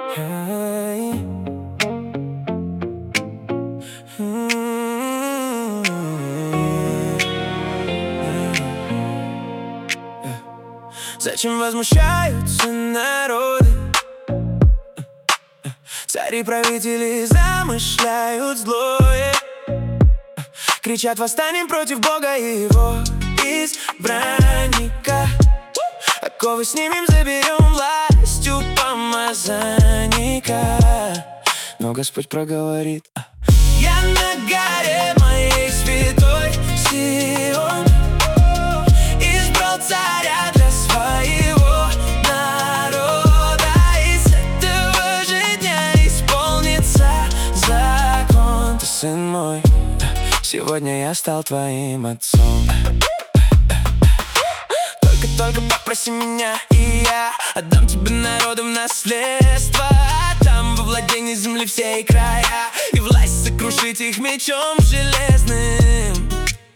Эй. Зачем возмущаются народы? Цари-правители замышляют злое, кричат: восстанем против Бога и его избранника. Оковы снимем, заберем власть у помазанника. Но Господь проговорит: я на горе моей святой Сион избрал царя для своего народа. И с этого же дня исполнится закон. Ты сын мой, сегодня я стал твоим отцом. Только попроси меня, и я отдам тебе народу в наследство. Там во владении земли всей края, и власть сокрушить их мечом железным.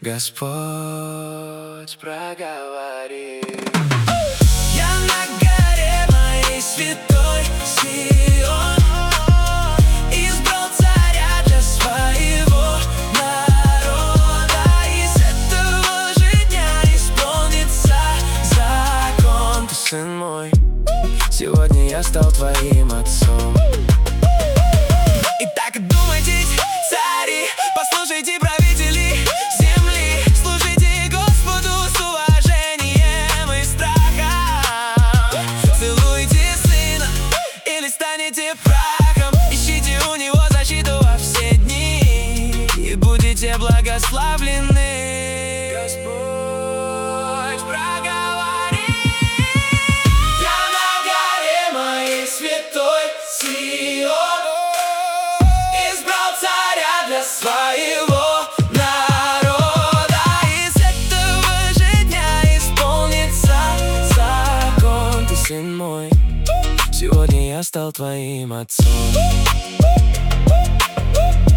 Господь проговорит: я на горе моей святой Сион избрал царя для своего народа. И с этого же дня исполнится закон. Ты сын мой, сегодня я стал твоим отцом. Итак, думайте, цари, послушайте, правители земли, служите Господу с уважением и страхом. Целуйте сына или станете прахом, ищите у него защиту во все дни, и будете благословлены. Господь проговорит: я на горе моей святой Сион избрал царя для своего народа. И с этого же дня исполнится закон. Ты сын мой, сегодня я стал твоим отцом.